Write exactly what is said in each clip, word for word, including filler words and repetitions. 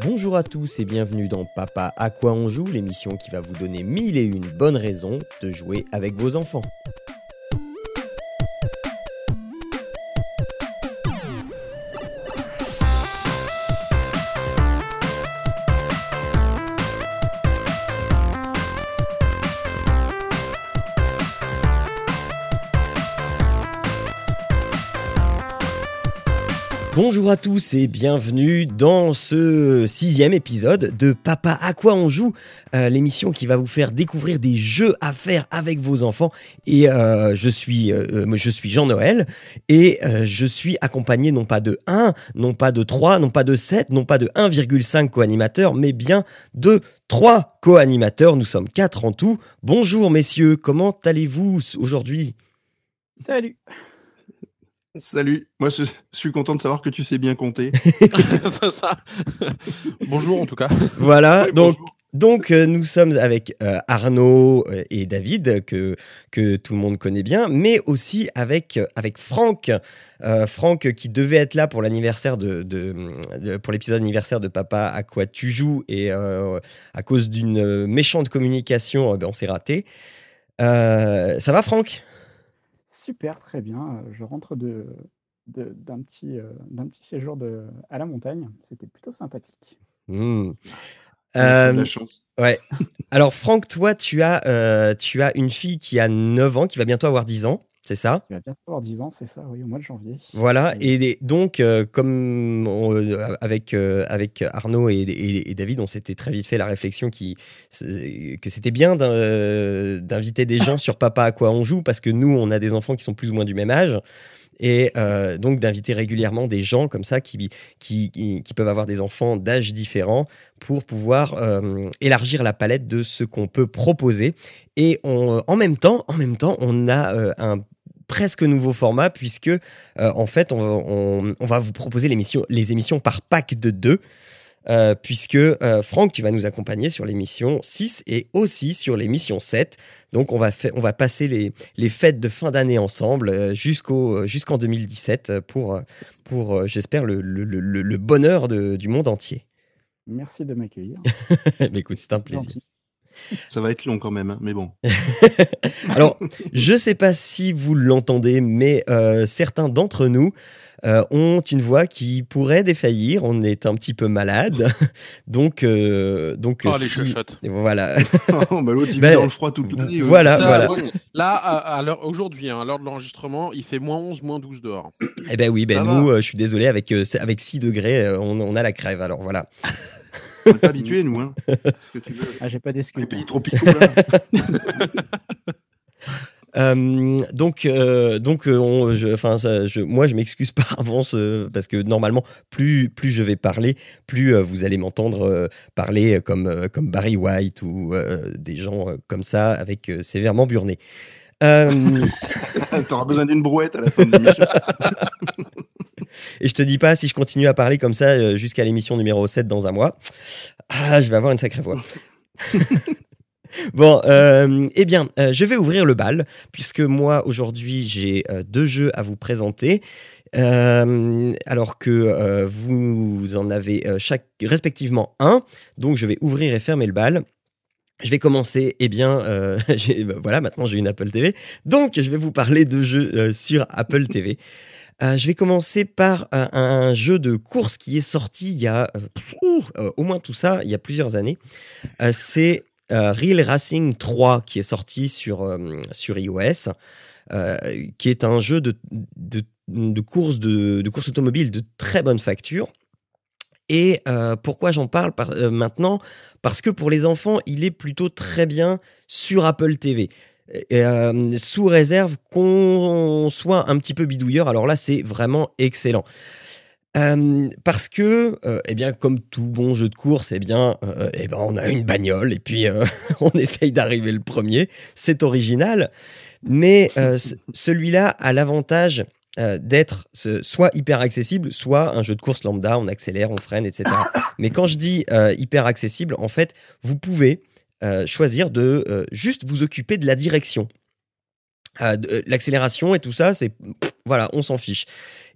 Bonjour à tous et bienvenue dans Papa à quoi on joue, l'émission qui va vous donner mille et une bonnes raisons de jouer avec vos enfants. Bonjour à tous et bienvenue dans ce sixième épisode de Papa à quoi on joue, euh, l'émission qui va vous faire découvrir des jeux à faire avec vos enfants. Et euh, je suis euh, je suis Jean-Noël et euh, je suis accompagné non pas de un, non pas de trois, non pas de sept, non pas de un virgule cinq co-animateurs, mais bien de trois co-animateurs. Nous sommes quatre en tout. Bonjour messieurs, comment allez-vous aujourd'hui ? Salut. Salut, moi je suis content de savoir que tu sais bien compter. C'est ça. Bonjour en tout cas. Voilà, Oui, donc, bonjour. donc euh, nous sommes avec euh, Arnaud et David, que, que tout le monde connaît bien, mais aussi avec, avec Franck. Euh, Franck qui devait être là pour l'anniversaire de, de, de pour l'épisode anniversaire de Papa à quoi tu joues, et euh, à cause d'une méchante communication, euh, ben, on s'est raté. Euh, ça va Franck ? Super, très bien. Je rentre de, de- d'un petit, euh, d'un petit séjour de, à la montagne. C'était plutôt sympathique. Mmh. On a de Euh, la chance. ouais. Alors Franck, toi tu as, euh, tu as une fille qui a neuf ans, qui va bientôt avoir dix ans, c'est ça ? Il va bientôt avoir dix ans, c'est ça, oui, au mois de janvier. Voilà, Et et des- donc, euh, comme on- euh, avec, euh, avec Arnaud et, et- et David, on s'était très vite fait la réflexion qui, c'est- que c'était bien d'in- euh, d'inviter des gens sur Papa à quoi on joue, parce que nous, on a des enfants qui sont plus ou moins du même âge, et euh, donc d'inviter régulièrement des gens comme ça qui, qui, qui, qui peuvent avoir des enfants d'âges différents pour pouvoir euh, élargir la palette de ce qu'on peut proposer. Et on, en même temps, en même temps, on a euh, un presque nouveau format, puisque euh, en fait on, on- on va vous proposer l'émission, les émissions par pack de deux, euh, puisque euh, Franck, tu vas nous accompagner sur l'émission six et aussi sur l'émission sept. Donc on va, fa- on va passer les, les fêtes de fin d'année ensemble, euh, jusqu'au, jusqu'en deux mille dix-sept, pour, euh, pour euh, j'espère, le, le, le, le bonheur de- du monde entier. merci de m'accueillir. Mais écoute, c'est un plaisir. Gentil. Ça va être long quand même, hein, mais bon. Alors, je sais pas si vous l'entendez, mais euh, certains d'entre nous euh, ont une voix qui pourrait défaillir. On est un petit peu malade, donc euh, donc Oh, euh, les si- chuchotes. voilà. Oh, bah, l'autre il Ben, vit dans le froid toute l'année. ouais. voilà, Ça, voilà. moi, là, à, à l'heure, aujourd'hui, hein, à l'heure de l'enregistrement, il fait moins onze, moins douze dehors. Eh ben oui, ben Ça nous, va. euh, je suis désolé, avec euh, c'est- avec six degrés, euh, on, on a la crève. Alors voilà. On n'est pas habitués, nous. Hein. Ce que tu veux. Ah, j'ai pas d'excuses. Les pays tropicaux, là. Euh, donc, euh, donc, euh, on- je- enfin, ça, je, moi, je m'excuse par avance, euh, parce que normalement, plus, plus je vais parler, plus euh, vous allez m'entendre euh, parler comme, euh, comme Barry White ou euh, des gens euh, comme ça, avec euh, sévèrement burné. Euh, T'auras besoin d'une brouette à la fin de l'émission. et je te dis pas, si je continue à parler comme ça euh, jusqu'à l'émission numéro sept dans un mois, ah, je vais avoir une sacrée voix. Bon, euh, eh bien, euh, je vais ouvrir le bal, puisque moi, aujourd'hui, j'ai euh, deux jeux à vous présenter, euh, alors que euh, vous en avez euh, chaque, respectivement un. Donc, je vais ouvrir et fermer le bal. Je vais commencer, eh bien, euh, j'ai- bah, voilà, maintenant j'ai une Apple T V, donc je vais vous parler de jeux euh, sur Apple T V. Euh, je vais commencer par euh, un jeu de course qui est sorti il y a euh, pff, euh, au moins tout ça, il y a plusieurs années. Euh, c'est euh, Real Racing trois qui est sorti sur, euh, sur iOS, euh, qui est un jeu de, de, de, course, de, de course automobile de très bonne facture. Et euh, pourquoi j'en parle par, euh, maintenant ? Parce que pour les enfants, il est plutôt très bien sur Apple T V. Et, euh, sous réserve qu'on soit un petit peu bidouilleur, alors là, c'est vraiment excellent. Euh, parce que, euh, eh bien, comme tout bon jeu de course, eh bien, euh, eh ben, on a une bagnole et puis euh, on essaye d'arriver le premier. C'est original, mais euh, c- celui-là a l'avantage euh, d'être ce- soit hyper accessible, soit un jeu de course lambda. On accélère, on freine, et cetera. Mais quand je dis euh, hyper accessible, en fait, vous pouvez euh, choisir de euh, juste vous occuper de la direction. Euh, de- l'accélération et tout ça, c'est pff, voilà, on s'en fiche.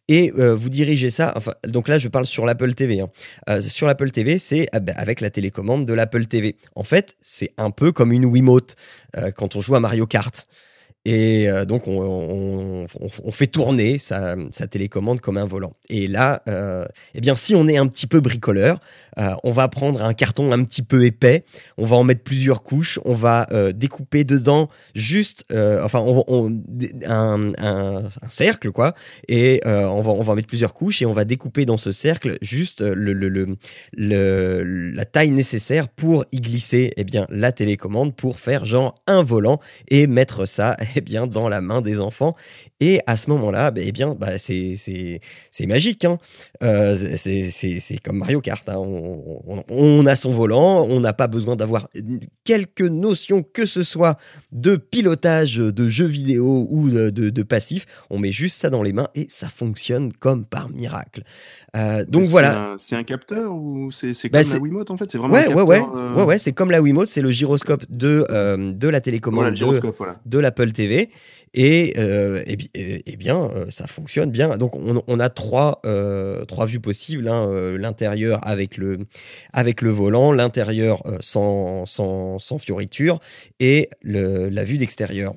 et euh, vous dirigez ça. Enfin, donc là, je parle sur l'Apple T V. Hein. Euh, sur l'Apple T V, c'est ah ben, avec la télécommande de l'Apple T V. En fait, c'est un peu comme une Wiimote euh, quand on joue à Mario Kart. Et euh, donc, on, on, on, on fait tourner sa, sa télécommande comme un volant. Et là, euh, eh bien, si on est un petit peu bricoleur, euh, on va prendre un carton un petit peu épais, on va en mettre plusieurs couches, on va euh, découper dedans juste, euh, enfin, on, on, un, un, un cercle, quoi, et euh, on, va, on va en mettre plusieurs couches et on va découper dans ce cercle juste le, le, le, le, la taille nécessaire pour y glisser eh bien, la télécommande pour faire genre un volant et mettre ça eh bien, dans la main des enfants. Et à ce moment-là, bah, eh bien, bah, c'est, c'est, c'est magique. Hein. Euh, c'est, c'est, c'est comme Mario Kart. Hein. On, on, on a son volant, on n'a pas besoin d'avoir quelques notions que ce soit de pilotage de jeux vidéo ou de, de, de passif. On met juste ça dans les mains et ça fonctionne comme par miracle. Euh, donc Mais voilà. C'est un, c'est un capteur ou c'est, c'est Bah, comme c'est... la Wiimote en fait? C'est vraiment ouais, un ouais, capteur. ouais, Euh... ouais, ouais, c'est comme la Wiimote, c'est le gyroscope de, euh, de la télécommande Voilà, le gyroscope, de, voilà. de l'Apple T V. Et, euh, et, et, et bien, euh, ça fonctionne bien. Donc, on, on a trois, euh, trois vues possibles. Hein, euh, l'intérieur avec le, avec le volant, l'intérieur euh, sans, sans, sans fioriture et le, la vue d'extérieur.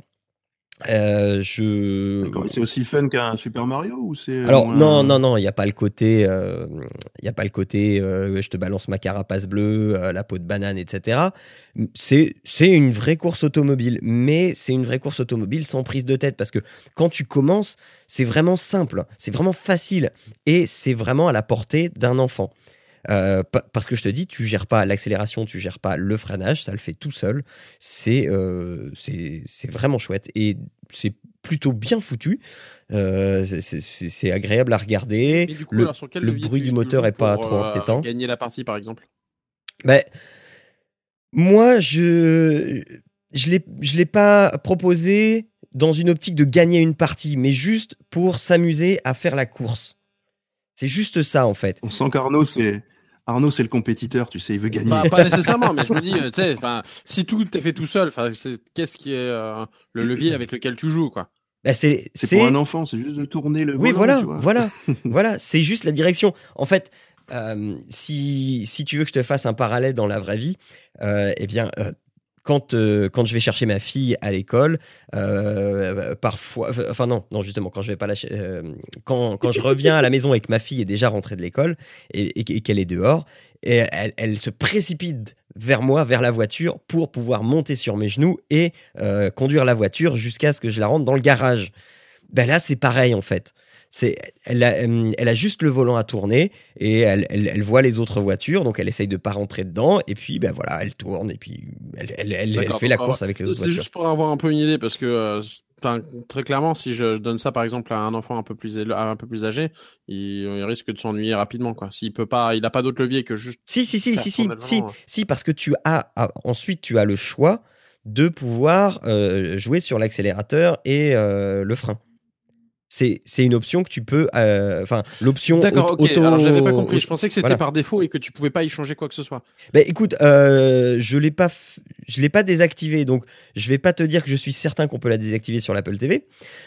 Euh, je... D'accord. Et c'est aussi fun qu'un Super Mario ou c'est Alors moins... non non non, il y a pas le côté, il euh, y a pas le côté, euh, je te balance ma carapace bleue, euh, la peau de banane, et cetera. C'est c'est une vraie course automobile, mais c'est une vraie course automobile sans prise de tête parce que quand tu commences, c'est vraiment simple, c'est vraiment facile et c'est vraiment à la portée d'un enfant. Euh, parce que je te dis, tu gères pas l'accélération, tu gères pas le freinage, ça le fait tout seul. C'est euh, c'est c'est vraiment chouette et c'est plutôt bien foutu. Euh, c'est, c'est, c'est agréable à regarder. Mais du coup, le alors, sur quel le levier bruit tu, du tu moteur joues est pas pour, trop euh, entêtant. gagner la partie, par exemple? Ben, moi, je je l'ai je l'ai pas proposé dans une optique de gagner une partie, mais juste pour s'amuser à faire la course. C'est juste ça en fait. On sent qu'Arnaud, c'est... Arnaud, c'est le compétiteur, tu sais, il veut gagner. Pas, pas nécessairement, mais je me dis, tu sais, si tout est fait tout seul, c'est, qu'est-ce qui est euh, le levier avec lequel tu joues, quoi? Bah c'est, c'est, c'est pour un enfant, c'est juste de tourner le oui, volant, voilà, tu vois. voilà, voilà, c'est juste la direction. En fait, euh, si, si tu veux que je te fasse un parallèle dans la vraie vie, euh, eh bien, euh, quand, euh, quand je vais chercher ma fille à l'école, euh, parfois, enfin non, non justement, quand je vais pas la, euh, quand, quand je reviens à la maison et que ma fille est déjà rentrée de l'école et, et, et qu'elle est dehors, et elle, elle se précipite vers moi, vers la voiture, pour pouvoir monter sur mes genoux et euh, conduire la voiture jusqu'à ce que je la rentre dans le garage. Ben là, c'est pareil en fait. C'est, elle, a, elle a juste le volant à tourner et elle, elle, elle voit les autres voitures, donc elle essaye de pas rentrer dedans et puis ben voilà, elle tourne et puis elle, elle, elle, elle fait la course avec les autres c'est voitures. C'est juste pour avoir un peu une idée parce que euh, très clairement, si je donne ça par exemple à un enfant un peu plus un peu plus âgé, il, il risque de s'ennuyer rapidement quoi. S'il peut pas, il a pas d'autre levier que juste. Si si si si si si si parce que tu as ah, ensuite tu as le choix de pouvoir euh, jouer sur l'accélérateur et euh, le frein. C'est, c'est une option que tu peux, enfin, euh, l'option D'accord, auto. ok. Alors j'avais pas compris. Je pensais que c'était voilà. par défaut et que tu pouvais pas y changer quoi que ce soit. Ben écoute, euh, je l'ai pas, f... je l'ai pas désactivé, donc je vais pas te dire que je suis certain qu'on peut la désactiver sur l'Apple T V.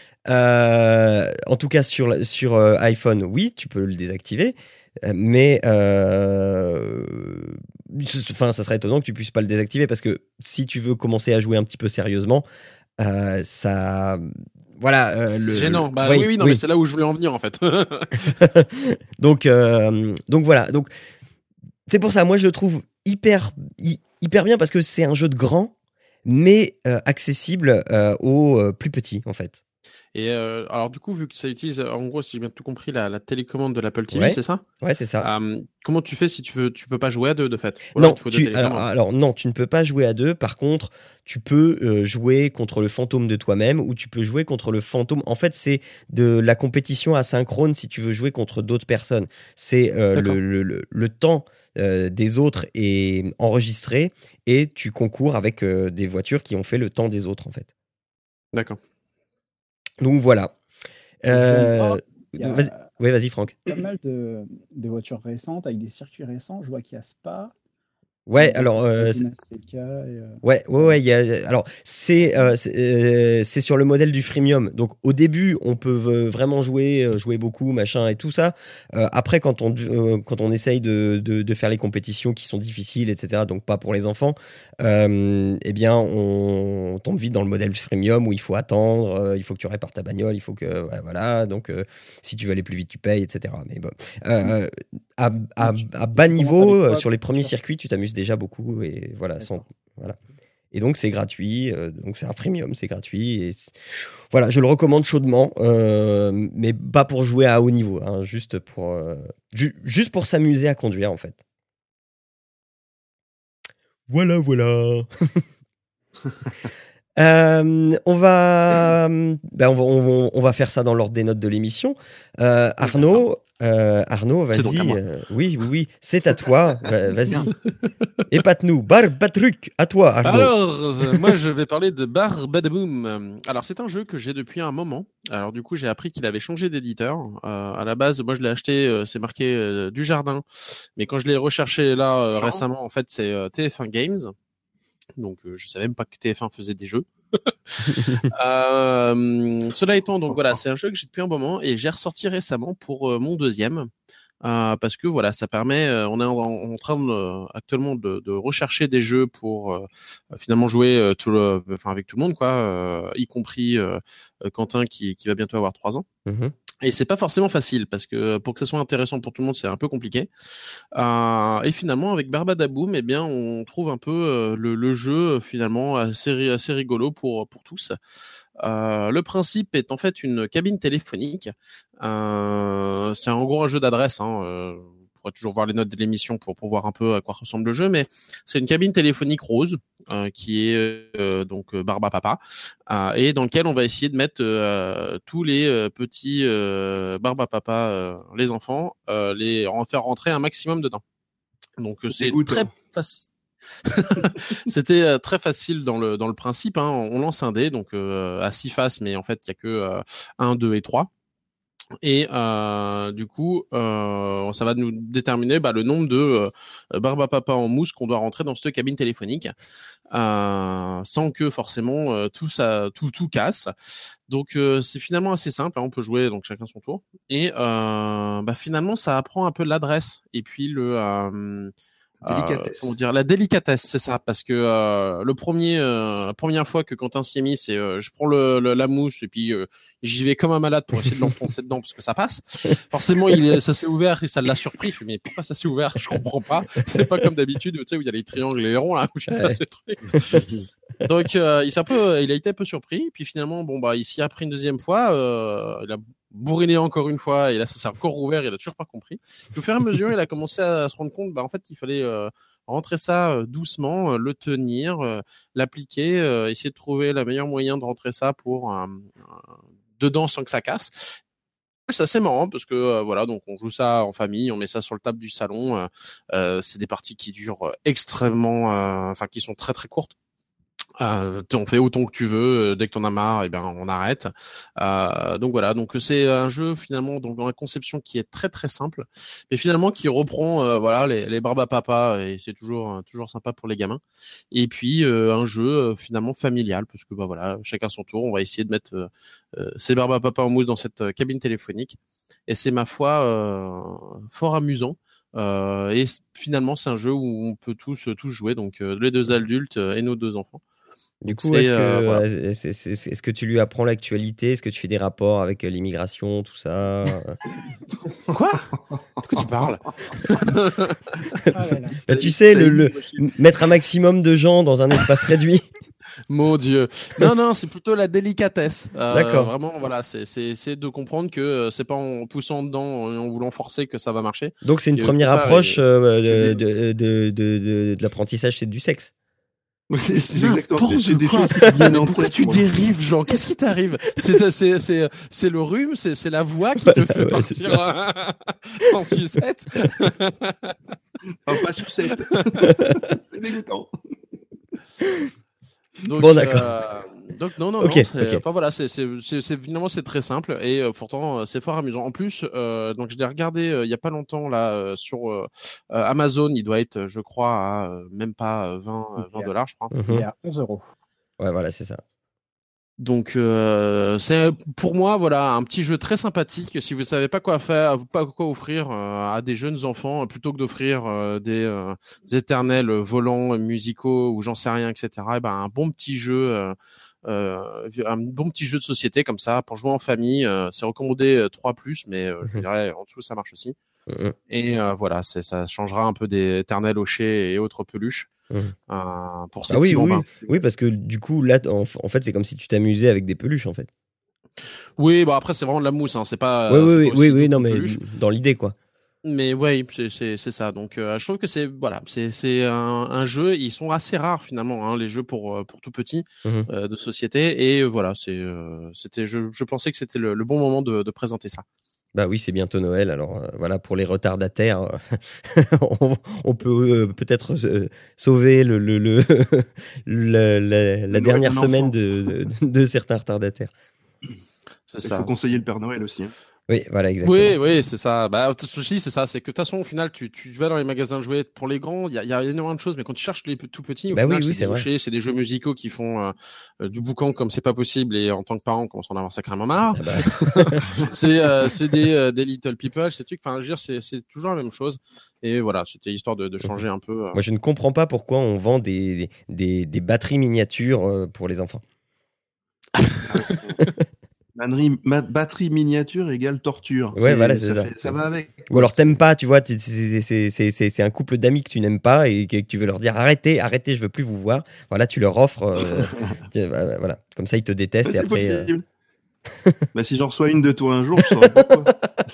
Euh, en tout cas sur sur euh, iPhone, oui, tu peux le désactiver, mais euh, enfin, ça serait étonnant que tu puisses pas le désactiver parce que si tu veux commencer à jouer un petit peu sérieusement, euh, ça. Voilà, euh, c'est le, gênant. Bah oui, oui, oui, non, oui. mais c'est là où je voulais en venir en fait. donc, euh, donc voilà. Donc c'est pour ça, moi je le trouve hyper, hyper bien parce que c'est un jeu de grand, mais euh, accessible euh, aux euh, plus petits en fait. Et euh, alors du coup, vu que ça utilise, en gros, si j'ai bien tout compris, la, la télécommande de l'Apple T V, ouais. c'est ça? Ouais, c'est ça. Euh, comment tu fais si tu veux, tu peux pas jouer à deux de fait? Ou non, tu, alors, alors non, tu ne peux pas jouer à deux. Par contre, tu peux euh, jouer contre le fantôme de toi-même ou tu peux jouer contre le fantôme. En fait, c'est de la compétition asynchrone si tu veux jouer contre d'autres personnes. C'est euh, le, le, le, le temps euh, des autres est enregistré et tu concours avec euh, des voitures qui ont fait le temps des autres en fait. D'accord. Donc voilà. Euh, a, vas-y. Oui, vas-y Franck. Il y a pas mal de, de voitures récentes avec des circuits récents. Je vois qu'il y a Spa, Ouais, alors euh, Gina Seca et, euh, ouais, ouais, ouais. Il y a, alors c'est euh, c'est, euh, c'est sur le modèle du freemium. Donc au début, on peut euh, vraiment jouer, euh, jouer beaucoup, machin et tout ça. Euh, après, quand on euh, quand on essaye de, de de faire les compétitions qui sont difficiles, et cetera. Donc pas pour les enfants. Euh, eh bien, on, on tombe vite dans le modèle freemium où il faut attendre, euh, il faut que tu répares ta bagnole, il faut que ouais, voilà. Donc euh, si tu veux aller plus vite, tu payes, et cetera. Mais bon. Euh, à, à, à bas niveau, euh, sur les premiers circuits, tu t'amuses déjà beaucoup et voilà, sans, voilà. Et donc c'est gratuit, euh, donc c'est un freemium, c'est gratuit et c'est- voilà, je le recommande chaudement, euh, mais pas pour jouer à haut niveau, hein, juste pour euh, ju- juste pour s'amuser à conduire en fait. Voilà, voilà. Euh, on va, ben on va, on va, on va faire ça dans l'ordre des notes de l'émission. Euh, Arnaud, euh, Arnaud, C'est donc à vas-y. moi. euh, oui, oui, oui, c'est à toi. Va- Vas-y, épate-nous. Barbatruc, à toi, Arnaud. Alors, euh, moi, je vais parler de Barbadaboom. Euh, Alors, c'est un jeu que j'ai depuis un moment. Alors, du coup, j'ai appris qu'il avait changé d'éditeur. Euh, à la base, moi, je l'ai acheté, euh, c'est marqué euh, du Jardin. Mais quand je l'ai recherché là euh, Genre. récemment, en fait, c'est euh, T F un Games. Donc, euh, je savais même pas que T F un faisait des jeux. Euh, cela étant, donc voilà, c'est un jeu que j'ai depuis un moment et j'ai ressorti récemment pour euh, mon deuxième. Euh, parce que voilà, ça permet. euh, on est en, en train de, euh, actuellement de, de rechercher des jeux pour euh, finalement jouer euh, tout le, enfin avec tout le monde, quoi, euh, y compris euh, Quentin qui, qui va bientôt avoir trois ans. Mhm. Et c'est pas forcément facile parce que pour que ça soit intéressant pour tout le monde, c'est un peu compliqué. Euh, et finalement, avec Barbadaboom, eh bien, on trouve un peu euh, le, le jeu finalement assez, ri- assez rigolo pour pour tous. Euh, le principe est en fait une cabine téléphonique. Euh, c'est en gros un jeu d'adresse. Hein. Euh, vous pourrez toujours voir les notes de l'émission pour, pour voir un peu à quoi ressemble le jeu, mais c'est une cabine téléphonique rose euh, qui est euh, donc Barba Papa euh, et dans lequel on va essayer de mettre euh, tous les euh, petits euh, Barba Papa, euh, les enfants, euh, les en faire rentrer un maximum dedans. Donc C'est c'est dégoûtant. très facile. C'était euh, très facile dans le dans le principe. Hein. On lance un dé donc euh, à six faces, mais en fait il y a que euh, un, deux et trois. Et euh, du coup, euh, ça va nous déterminer bah, le nombre de euh, Barbapapa en mousse qu'on doit rentrer dans cette cabine téléphonique, euh, sans que forcément euh, tout ça tout tout casse. Donc euh, c'est finalement assez simple. Hein. On peut jouer donc chacun son tour. Et euh, bah, finalement ça apprend un peu l'adresse et puis le euh, Délicatesse. Euh, comment dire, la délicatesse, c'est ça, parce que euh, le premier, euh, la première fois que Quentin s'y est mis, c'est euh, je prends le, le, la mousse et puis euh, j'y vais comme un malade pour essayer de l'enfoncer dedans parce que ça passe. Forcément, il, ça s'est ouvert et ça l'a surpris. Il fait, mais pourquoi ça s'est ouvert? Je comprends pas. C'est pas comme d'habitude, tu sais, où il y a les triangles et les ronds là, où j'ai pas ce truc. Donc euh, il s'est un peu, il a été un peu surpris. Puis finalement, bon bah, il s'y a pris une deuxième fois. Euh, il a bourriné encore une fois et là ça s'est encore ouvert, il a toujours pas compris. Au fur et à mesure, il a commencé à se rendre compte, bah en fait, il fallait euh, rentrer ça euh, doucement, euh, le tenir, euh, l'appliquer, euh, essayer de trouver le meilleur moyen de rentrer ça pour euh, euh, dedans sans que ça casse. C'est assez marrant parce que euh, voilà, donc on joue ça en famille, on met ça sur le table du salon. Euh, euh, c'est des parties qui durent extrêmement, enfin euh, qui sont très très courtes. Euh, on fait autant que tu veux, dès que t'en as marre, et ben on arrête. Euh, donc voilà, donc c'est un jeu finalement donc dans la conception qui est très très simple, mais finalement qui reprend euh, voilà les, les Barbapapa et c'est toujours toujours sympa pour les gamins. Et puis euh, un jeu euh, finalement familial parce que bah voilà, chacun son tour, on va essayer de mettre euh, euh, ces Barbapapa en mousse dans cette euh, cabine téléphonique et c'est ma foi euh, fort amusant. Euh, et finalement c'est un jeu où on peut tous tous jouer, donc euh, les deux adultes et nos deux enfants. Du Donc coup, c'est, est-ce que, euh, voilà. est-ce, est-ce- est-ce- est-ce que tu lui apprends l'actualité? Est-ce que tu fais des rapports avec euh, l'immigration, tout ça? Quoi? De quoi tu parles? Ah là là. Bah, tu sais, le, le- mettre un maximum de gens dans un espace réduit. Mon Dieu. Non, non, c'est plutôt la délicatesse. Euh, D'accord. Vraiment, voilà, c'est, c'est, c'est de comprendre que euh, c'est pas en poussant dedans et en voulant forcer que ça va marcher. Donc c'est une Et au première contraire, approche il- euh, de, de, de, de, de- de l'apprentissage, c'est du sexe. C'est c'est exactement c'est- c'est N'importe des quoi. choses qui me viennent en Pourquoi tête, tu moi. dérives, Jean? Qu'est-ce qui t'arrive? C'est, c'est, c'est, c'est le rhume, c'est, c'est la voix qui te Voilà, fait ouais, c'est partir en sucette. Ah, pas sucette. C'est dégoûtant. Donc, Bon, d'accord. euh, Donc non, non, Ok, non. C'est, ok. enfin voilà, c'est, c'est, c'est, c'est finalement c'est très simple et euh, pourtant euh, c'est fort amusant. En plus, euh, donc je l'ai regardé euh, il y a pas longtemps là euh, sur euh, euh, Amazon. Il doit être, je crois, à euh, même pas vingt dollars, je crois. Il Mhm. est à onze euros. Ouais, voilà, c'est ça. Donc euh, c'est pour moi voilà un petit jeu très sympathique. Si vous savez pas quoi faire, pas quoi offrir euh, à des jeunes enfants, plutôt que d'offrir euh, des, euh, des éternels volants musicaux ou j'en sais rien, et cetera. Et ben un bon petit jeu, euh, euh, un bon petit jeu de société comme ça pour jouer en famille. Euh, c'est recommandé euh, trois plus, mais euh, je Mhm. dirais en dessous ça marche aussi. Mhm. Et euh, voilà, c'est ça changera un peu des éternels hochets et autres peluches Mhm. euh, pour ces Ah oui, petits oui, bambins. oui, parce que du coup, là, en, en fait, c'est comme si tu t'amusais avec des peluches, en fait. Oui, bah après c'est vraiment de la mousse, hein. C'est Oui, pas, oui, c'est oui, pas oui, aussi doux oui, non, qu'une mais peluche. dans l'idée, quoi. Mais ouais, c'est c'est c'est ça. Donc euh, je trouve que c'est voilà, c'est c'est un, un jeu. Ils sont assez rares finalement, hein, les jeux pour euh, pour tout petit Mhm. euh, de société. Et euh, voilà, c'est euh, c'était. Je je pensais que c'était le, le bon moment de, de présenter ça. Bah oui, c'est bientôt Noël, alors euh, voilà, pour les retardataires, euh, on, on peut euh, peut-être euh, sauver le, le, le, le- la, la Noël dernière d'un semaine enfant. de, de, de certains retardataires. C'est Il faut ça. conseiller le Père Noël aussi. Hein. Oui, voilà, exactement. Oui, oui, c'est ça. Bah, t- ceci, c'est ça. C'est que de toute façon, au final, tu, tu vas dans les magasins de jouets pour les grands, il y a, il y a énormément de choses, mais quand tu cherches les p- tout petits, au Bah oui, final, oui, c'est c'est des vrai. hochets, c'est des jeux musicaux qui font euh, euh, du boucan comme c'est pas possible, et en tant que parent, on commence à en avoir sacrément marre. Ah bah, c'est euh, c'est des, euh, des little people, ces trucs. Enfin, je veux dire, c'est c'est toujours la même chose. Et voilà, c'était histoire de, de changer un peu. euh. moi, je ne comprends pas pourquoi on vend des, des, des batteries miniatures euh, pour les enfants. Batterie, ma- batterie miniature égale torture. Ouais, voilà, C'est, c'est ça, ça. fait, ça va avec. Ou quoi. alors C'est- t'aimes pas, tu vois, t'es- c'est c'est- c'est- c'est- c'est un couple d'amis que tu n'aimes pas et que tu veux leur dire arrêtez, arrêtez, je veux plus vous voir. Voilà, tu leur offres, euh, tu- euh, voilà, comme ça ils te détestent Ouais, et c'est après. euh, possible. Bah, si j'en reçois une de toi un jour, je saurais pourquoi.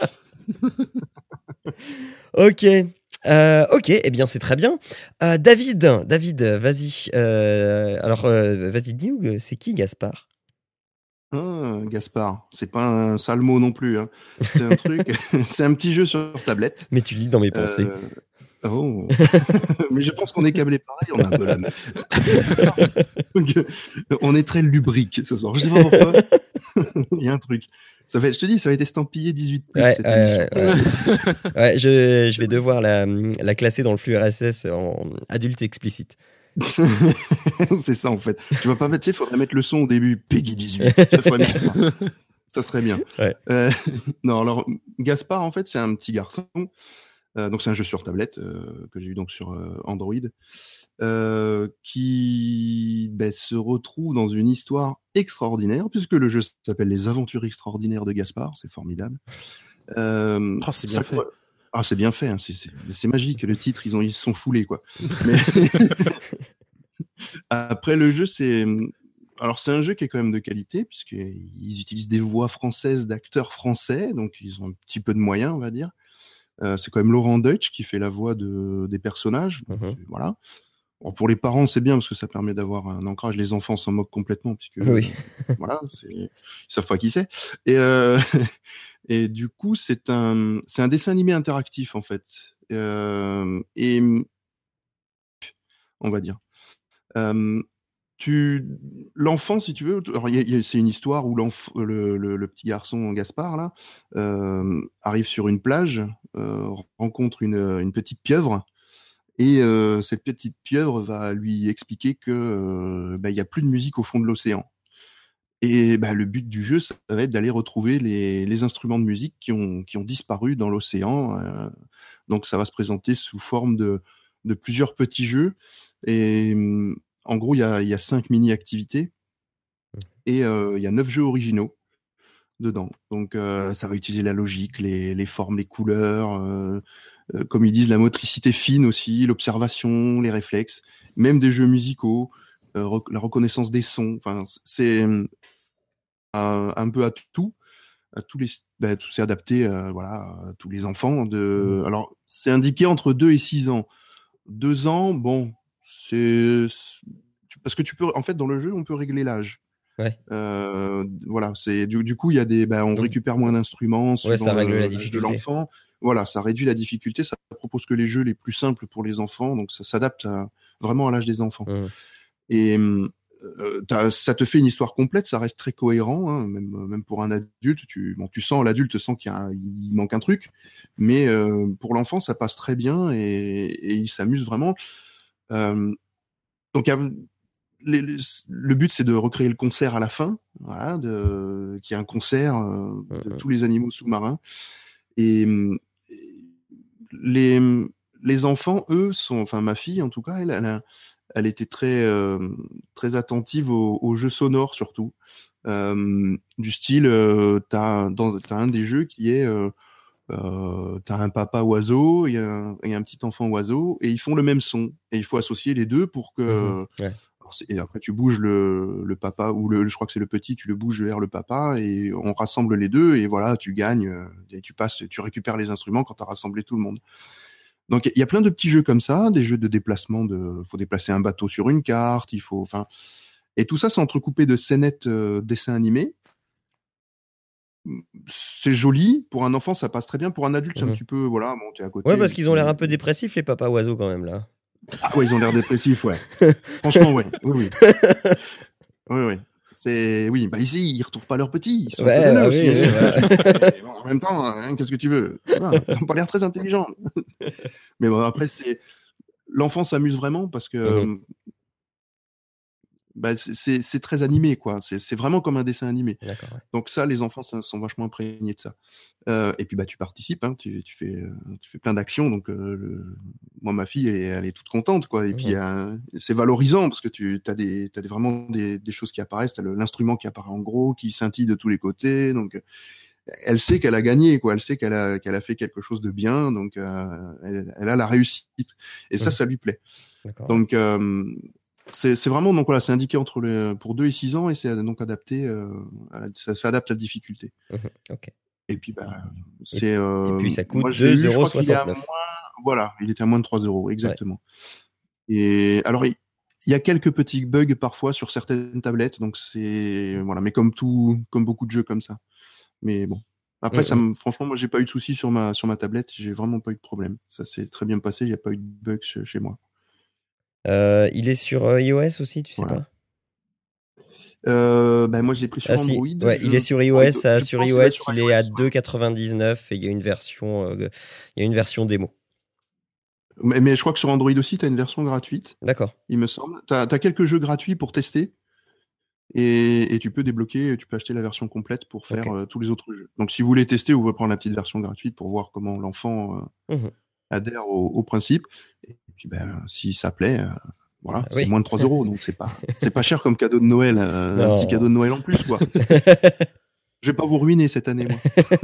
Ok, euh, ok, eh bien c'est très bien. Euh, David, David, vas-y. Euh, alors euh, vas-y, dis-nous, c'est qui Gaspard? Ah, Gaspard, c'est pas un sale mot non plus. Hein. C'est un truc, c'est un petit jeu sur tablette. Mais tu lis dans mes pensées. Euh, Oh, mais je pense qu'on est câblés pareil, on a un peu la même. Donc, on est très lubrique ce soir. Je sais pas pourquoi. Il y a un truc. Ça va, je te dis, ça va être estampillé dix-huit plus Ouais, cette ouais, émission. ouais. Ouais, je, je vais devoir la, la classer dans le flux R S S en adulte explicite. C'est ça en fait. Tu vas pas mettre, tu sais, faudrait mettre le son au début, Peggy dix-huit. Tu vois, faudrait mettre ça. Ça serait bien. Ouais. Euh, non, alors Gaspard en fait, c'est un petit garçon. Euh, donc c'est un jeu sur tablette euh, que j'ai eu donc sur euh, Android, euh, qui ben, se retrouve dans une histoire extraordinaire puisque le jeu s'appelle Les Aventures extraordinaires de Gaspard. C'est formidable. Euh, Oh, c'est bien ça- fait. Ah, c'est bien fait. Hein, c'est, c'est, c'est magique. Le titre, ils ont ils se sont foulés quoi. Mais après le jeu, c'est alors c'est un jeu qui est quand même de qualité puisqu'ils utilisent des voix françaises d'acteurs français, donc ils ont un petit peu de moyens, on va dire. Euh, c'est quand même Laurent Deutsch qui fait la voix de, des personnages. Donc, Mhm. c'est- voilà. Bon, pour les parents, c'est bien parce que ça permet d'avoir un ancrage. Les enfants s'en moquent complètement puisque Oui. euh, voilà, c'est, ils savent pas qui c'est. Et, euh, et du coup, c'est un, c'est un dessin animé interactif en fait. Euh, et on va dire. Euh, tu, l'enfant, si tu veux, alors il y a- il y a- c'est une histoire où l'enf, le, le, le petit garçon Gaspard là euh, arrive sur une plage, euh, rencontre une, une petite pieuvre, et euh, cette petite pieuvre va lui expliquer que euh, bah, il y a plus de musique au fond de l'océan. Et bah, le but du jeu, ça va être d'aller retrouver les, les instruments de musique qui ont, qui ont disparu dans l'océan. Euh, donc ça va se présenter sous forme de, de plusieurs petits jeux. Et hum, en gros, il y a, il y a cinq mini-activités et euh, il y a neuf jeux originaux dedans. Donc euh, ça va utiliser la logique, les, les formes, les couleurs, euh, euh, comme ils disent, la motricité fine aussi, l'observation, les réflexes, même des jeux musicaux, euh, rec- la reconnaissance des sons. Enfin, c'est hum, un, un peu à tout. À tous les, ben, tout c'est adapté, euh, voilà, à tous les enfants. De, alors, c'est indiqué entre deux et six ans. Deux ans, bon, c'est tu- parce que tu peux, en fait, dans le jeu, on peut régler l'âge. Ouais. Euh, voilà, c'est du, du coup, il y a des, ben, on Donc, récupère moins d'instruments ouais, suivant ça règle le- la l'âge de difficulté. l'enfant. Voilà, ça réduit la difficulté. Ça propose que les jeux les plus simples pour les enfants, donc ça s'adapte à- vraiment à l'âge des enfants. Mhm. Et hum, euh, t'as- ça te fait une histoire complète, ça reste très cohérent, hein, même, même pour un adulte. Tu, bon, tu sens, l'adulte sent qu'il y a un- il manque un truc, mais euh, pour l'enfant, ça passe très bien et, et il s'amuse vraiment. Euh, donc, il y a- les- les- le but, c'est de recréer le concert à la fin, voilà, de, qu'il y ait un concert euh, de Mhm. tous les animaux sous-marins. Et hum, les, les enfants, eux, sont, enfin ma fille en tout cas, elle, elle, a- elle était très, euh, très attentive aux, aux jeux sonores surtout. Euh, du style, euh, t'as, un- dans, t'as un des jeux qui est, euh, euh, t'as un papa oiseau et un, et un petit enfant oiseau, et ils font le même son. Et il faut associer les deux pour Mhm. que... Ouais. Alors, c'est- et après, tu bouges le, le papa, ou le, je crois que c'est le petit, tu le bouges vers le papa, et on rassemble les deux, et voilà, tu gagnes, euh, et tu passes, tu récupères les instruments quand tu as rassemblé tout le monde. Donc, il y a plein de petits jeux comme ça, des jeux de déplacement, de, faut déplacer un bateau sur une carte, il faut, enfin, et tout ça, c'est entrecoupé de scénettes euh, dessins animés. C'est joli, pour un enfant, ça passe très bien, pour un adulte, c'est un Mhm. petit peu, voilà, bon, t'es à côté, Ouais, parce et qu'ils ont l'air un tu, peu dépressifs, les papas oiseaux, quand même, là. ah ouais, ils ont l'air dépressifs, ouais. Franchement, ouais, oui, oui. Oui, oui. C'est, oui, bah ici, ils retrouvent pas leurs petits, ils sont un peu Ouais, neuneux bah aussi, oui, hein, oui, c'est voilà. foutu. Mais bon, en même temps, hein, qu'est-ce que tu veux? Voilà, ils ont pas l'air très intelligents. Mais bon, après, c'est, l'enfant s'amuse vraiment parce que, Mhm. euh, bah, c'est, c'est c'est très animé, quoi. C'est, c'est vraiment comme un dessin animé. D'accord, ouais. Donc ça, les enfants ça, sont vachement imprégnés de ça. Euh, et puis bah tu participes, hein, tu, tu fais, euh, tu fais plein d'actions. Donc euh, le... moi ma fille, elle est, elle est toute contente, quoi. Et puis Mhm. euh, c'est valorisant parce que tu as des, t'as des vraiment des, des choses qui apparaissent. T'as le- l'instrument qui apparaît en gros, qui scintille de tous les côtés. Donc elle sait qu'elle a gagné, quoi. Elle sait qu'elle a, qu'elle a fait quelque chose de bien. Donc euh, elle, elle a la réussite. Et ça, Mhm. ça lui plaît. D'accord, ouais. Donc euh, c'est c'est vraiment donc voilà, c'est indiqué entre les pour deux et six ans et c'est donc adapté, euh, à la- ça s'adapte à la difficulté. Mhm. Ok. Et puis bah Et, c'est et euh, puis, ça coûte moi je l'ai deux eu, je euros crois qu'il est à moins, soixante-neuf. voilà, il était à moins de trois euros Ouais. exactement. Et alors il, il y a quelques petits bugs parfois sur certaines tablettes, donc c'est voilà, mais comme tout, comme beaucoup de jeux comme ça. Mais bon. Après, ça Mhm. me, franchement, moi, j'ai pas eu de soucis sur ma, sur ma tablette. J'ai vraiment pas eu de problème. Ça s'est très bien passé. Il n'y a pas eu de bugs chez, chez moi. Euh, il est sur euh, iOS aussi, tu sais Voilà. pas? Euh, ben moi je l'ai pris sur Ah Android. si, ouais, il Je, est sur bon, il iOS. doit- euh, je sur pense qu'il doit iOS, être sur il est à iOS. deux euros quatre-vingt-dix-neuf et il y a une version, euh, il y a une version démo. Mais, mais je crois que sur Android aussi, tu as une version gratuite, D'accord. il me semble. Tu as quelques jeux gratuits pour tester et, et tu peux débloquer, tu peux acheter la version complète pour faire Ok. euh, tous les autres jeux. Donc si vous voulez tester, vous pouvez prendre la petite version gratuite pour voir comment l'enfant euh, Mhm. adhère au, au principe. Et puis ben, si ça plaît, euh, voilà, Bah c'est oui. moins de trois euros, donc c'est pas, c'est pas cher comme cadeau de Noël, euh, un petit cadeau de Non. Noël en plus, quoi. Je vais pas vous ruiner cette année, moi.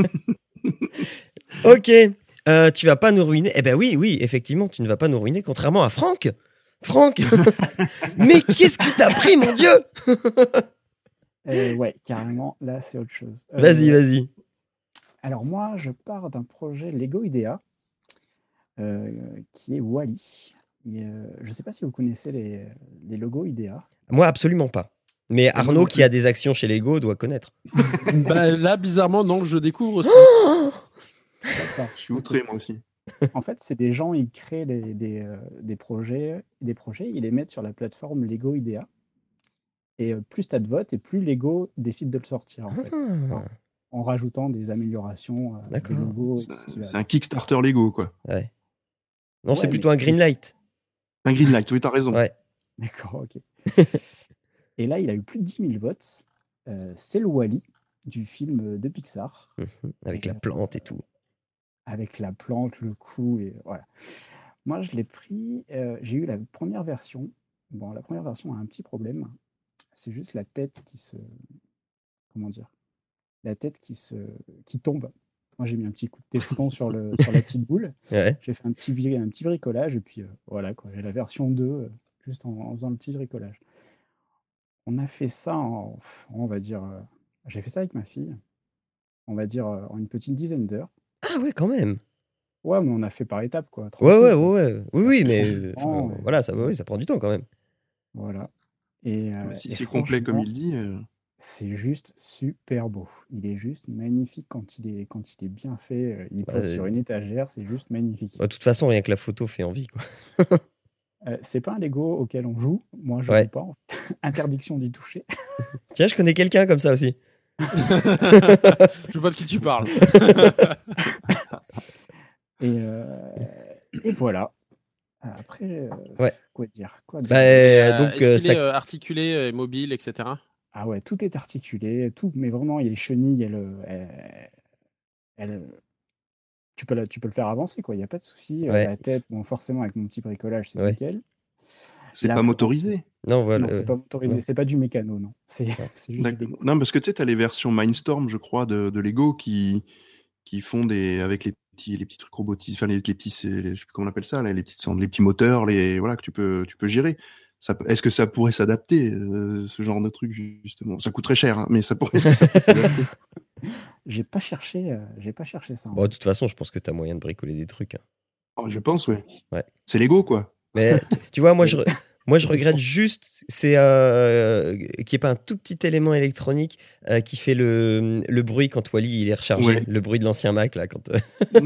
Ok. Euh, tu vas pas nous ruiner. Eh ben oui, oui, effectivement, tu ne vas pas nous ruiner, contrairement à Franck. Franck, mais qu'est-ce qui t'a pris, mon Dieu? Euh, ouais, carrément, là, c'est autre chose. Vas-y, Euh, vas-y. alors moi, je pars d'un projet Lego Idea euh, qui est Wally. Et, euh, je ne sais pas si vous connaissez les, les logos Idea. Moi, absolument pas. Mais Et moi Arnaud, non qui a plus. des actions chez Lego, doit connaître. Bah, là, bizarrement, non, je découvre aussi. D'accord. Je suis Ok. outré, moi aussi. En fait, c'est des gens, ils créent des, des, euh, des projets, des projets, ils les mettent sur la plateforme Lego Idea. Et euh, plus tu as de votes, et plus Lego décide de le sortir, en fait. Enfin, Ah, en rajoutant des améliorations, euh, des d'accord. logos, et C'est tout ce qui va c'est un avec. Kickstarter Lego, quoi. Ouais. Non, c'est Ouais, mais plutôt un mais green light. Un green light, oui, t'as raison. Ouais. d'accord, ok. Et là, il a eu plus de dix mille votes. Euh, c'est le Wall-E du film de Pixar. Mhm. Avec Et, la euh, plante et tout. avec la plante, le cou, et voilà. Moi, je l'ai pris, euh, j'ai eu la première version. Bon, la première version a un petit problème. C'est juste la tête qui se. Comment dire? La tête qui se qui tombe. Moi, j'ai mis un petit coup de téflon sur, le, sur la petite boule. Ouais. J'ai fait un petit, bri- un petit bricolage, et puis euh, voilà, quoi. J'ai la version deux, euh, juste en, en faisant le petit bricolage. On a fait ça en, on va dire, euh, j'ai fait ça avec ma fille, on va dire euh, en une petite dizaine d'heures. Ah ouais, quand même. Ouais, mais on a fait par étapes, quoi, Ouais, tranquille, ouais, quoi. ouais, ouais. Oui, Ça oui, prend mais du euh, enfin, temps, et voilà, ça, voilà. oui, ça prend du temps quand même. Voilà. Et, Ah, euh, mais si et c'est complet comme franchement, il dit, euh, c'est juste super beau. Il est juste magnifique quand il est, quand il est bien fait. euh, Il Bah, pose euh, sur une étagère, c'est juste magnifique. bah, de toute façon, rien que la photo fait envie, quoi. Euh, c'est pas un Lego auquel on joue. Moi, je Ouais. joue pas. En fait. Interdiction d'y toucher. Tiens, je connais quelqu'un comme ça aussi. Je sais pas de qui tu parles. Et, euh, et voilà. Après, euh, Ouais. quoi dire quoi dire Bah, Euh, donc, Est-ce euh, qu'il ça... est euh, articulé, euh, mobile, et cetera. Ah ouais, tout est articulé, tout, mais vraiment, il y a les chenilles, elle, elle, elle- tu, peux la- tu peux le faire avancer, quoi. Il n'y a pas de souci. Euh, Ouais. La tête, bon, forcément, avec mon petit bricolage, c'est Ouais. nickel. C'est La pas plante- motorisé. Non, voilà. Non, c'est euh, pas motorisé, non. c'est pas du mécano, non. C'est Non. c'est juste du D'accord. Lego. Non, parce que tu sais, t'as les versions Mindstorm, je crois, de, de Lego qui, qui font des, avec les petits, les petits trucs robotisés, enfin, les, les petits, c'est- les- je sais plus comment on appelle ça, là, les petits, les petits moteurs, les, voilà, que tu peux, tu peux gérer. Ça, peut- est-ce que ça pourrait s'adapter, euh, ce genre de truc, justement? Ça coûte très cher, hein, mais ça pourrait, est-ce que ça peut s'adapter? J'ai pas cherché, euh, j'ai pas cherché ça. en Bon, de fait. toute façon, je pense que tu as moyen de bricoler des trucs. hein. Oh, je pense, ouais. Ouais. C'est Lego, quoi. Mais tu- tu vois, moi, je, re- moi, je regrette juste c'est euh, qu'il n'y ait pas un tout petit élément électronique euh, qui fait le, le bruit quand Wally il est rechargé. Ouais. Le bruit de l'ancien Mac, là. Quand, euh,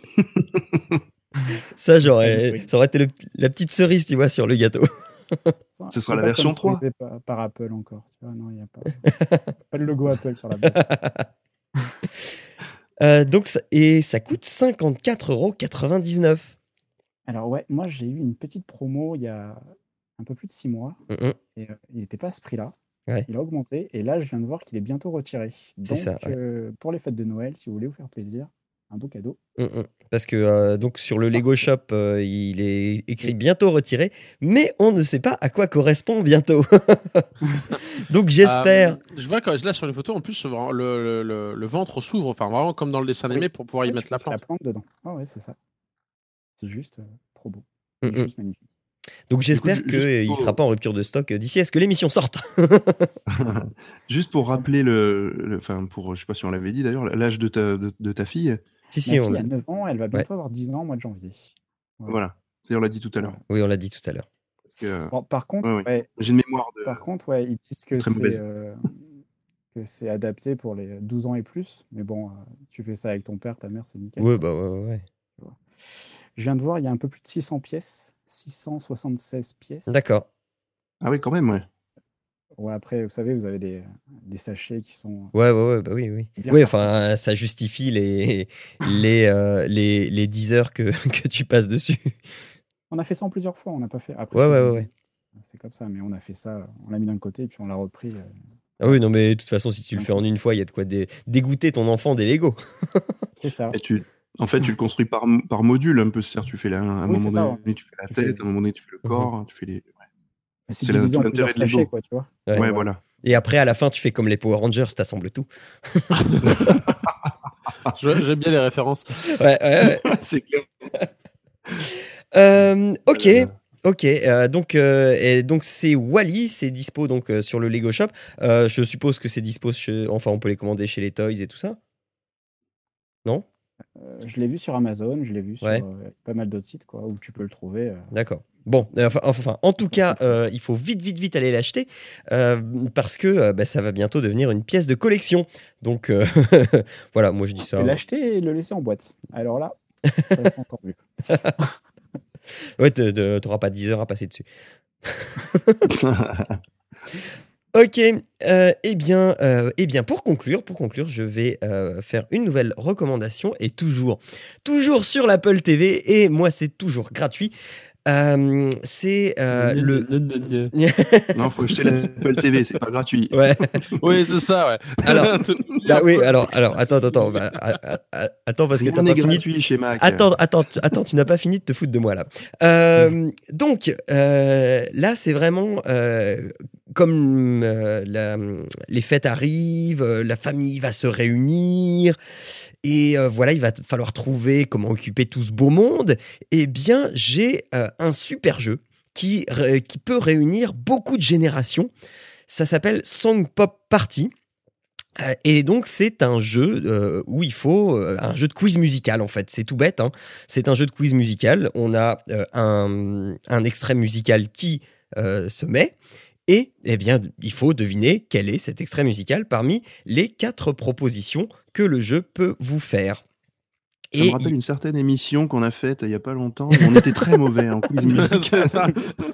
ça, j'aurais, ça aurait été le- la petite cerise, tu vois, sur le gâteau. Ça, Ce c'est sera la pas version trois. sponsorisé Par, par Apple encore. Tu vois, non, il n'y a pas, pas de logo Apple sur la boîte. Euh, donc, ça- et ça coûte cinquante-quatre euros quatre-vingt-dix-neuf. Alors ouais, moi j'ai eu une petite promo il y a un peu plus de six mois. Mhm. Et euh, il n'était pas à ce prix-là. Ouais. Il a augmenté. Et là, je viens de voir qu'il est bientôt retiré. C'est Donc, ça, ouais. euh, pour les fêtes de Noël, si vous voulez vous faire plaisir, un beau cadeau. Mhm. Parce que euh, donc sur le Lego Shop, euh, il est écrit bientôt retiré, mais on ne sait pas à quoi correspond bientôt. Donc j'espère. Euh, je vois quand je là sur les photos, en plus, le, le, le, le ventre s'ouvre, enfin vraiment comme dans le dessin animé, Oui. pour pouvoir y Ouais, mettre tu la peux plante. La plante dedans. Ah ouais, c'est ça. C'est juste euh, trop beau. Mhm. C'est juste magnifique. Donc j'espère Écoute, qu'il juste ne pour- sera pas en rupture de stock euh, d'ici à ce que l'émission sorte. Juste pour rappeler le, le- enfin, pour, je sais pas si on l'avait dit d'ailleurs, l'âge de ta, de, de ta fille. Si, Ma si, fille on... a neuf ans, elle va bientôt avoir dix ans au mois de janvier. Voilà. Voilà. C'est- On l'a dit tout à l'heure. Voilà. Oui, on l'a dit tout à l'heure. Que, euh, Bon, par contre, Ouais, ouais. ouais, J'ai une mémoire de. par contre, ouais, ils disent que très c'est mauvaise. euh, que c'est adapté pour les douze ans et plus. Mais bon, euh, tu fais ça avec ton père, ta mère, c'est nickel. Oui, bah ouais, ouais, ouais. Je viens de voir, il y a un peu plus de six cents pièces, six cent soixante-seize pièces. D'accord. Ah oui, quand même, ouais. Ouais, après, vous savez, vous avez des, des sachets qui sont. Ouais, ouais, ouais, bah oui, oui. Bien Oui, farcis. enfin, ça justifie les, les, euh, les, les dix heures que, que tu passes dessus. On a fait ça en plusieurs fois, on n'a pas fait. Après, Ouais, c'est ouais, comme- ouais, ouais. C'est comme ça, mais on a fait ça, on l'a mis d'un côté, puis on l'a repris. euh. Ah oui, non, mais de toute façon, si tu le fais en une fois, il y a de quoi dé- dégoûter ton enfant des Lego. C'est ça. Et tu, en fait, tu le construis par, par module un peu. C'est-à-dire, tu fais là, à un Oui, moment c'est ça, donné, ouais. tu fais la Tu tête, fais- à un moment donné, tu fais le corps, tu fais les. C'est C'est la- divisé tout en plusieurs l'intérêt de sachets, Lego. quoi, tu vois. Ouais. Ouais, voilà. Et après, à la fin, tu fais comme les Power Rangers, t'assembles tout. Je- J'aime bien les références. Ouais, ouais, ouais. C'est clair. Euh, ok. Euh, Ok, euh, donc euh, et donc c'est Wally, c'est dispo donc euh, sur le Lego Shop. Euh, je suppose que c'est dispo, chez- enfin on peut les commander chez les Toys et tout ça. Non? Euh, je l'ai vu sur Amazon, je l'ai vu sur Ouais. euh, pas mal d'autres sites, quoi, où tu peux le trouver. euh. D'accord. Bon, euh, enfin, enfin, en tout cas, euh, il faut vite, vite, vite aller l'acheter euh, parce que euh, bah, ça va bientôt devenir une pièce de collection. Donc euh, voilà, moi je dis ça. Et l'acheter et le laisser en boîte. Alors là, ça va être encore mieux. Ouais, te- te- t'auras pas dix heures à passer dessus. Ok, euh, eh bien, euh, eh bien, pour conclure, pour conclure, je vais euh, faire une nouvelle recommandation et toujours, toujours sur l'Apple T V et moi c'est toujours gratuit. Euh, c'est euh, le. Non, faut acheter l'Apple T V, c'est pas gratuit. Ouais. Oui, c'est ça, ouais. Alors, bah oui, alors, alors, attends, attends, attends, bah, a- a- attends parce que Rien t'as n'est pas fini. gratuit chez Mac. Attends, attends, tu- attends, tu n'as pas fini de te foutre de moi là. Euh, donc euh, là, c'est vraiment euh, comme euh, la- les fêtes arrivent, euh, la famille va se réunir et euh, voilà, il va t- falloir trouver comment occuper tout ce beau monde. Eh bien, j'ai euh, un super jeu qui ré- qui peut réunir beaucoup de générations. Ça s'appelle Song Pop Party. Euh, Et donc c'est un jeu euh, où il faut euh, un jeu de quiz musical en fait, c'est tout bête, hein. C'est un jeu de quiz musical. On a euh, un, un extrait musical qui euh, se met et eh bien il faut deviner quel est cet extrait musical parmi les quatre propositions que le jeu peut vous faire. Ça me Et rappelle il- une certaine émission qu'on a faite il y a pas longtemps où on était très mauvais en quiz musique. C'est ça.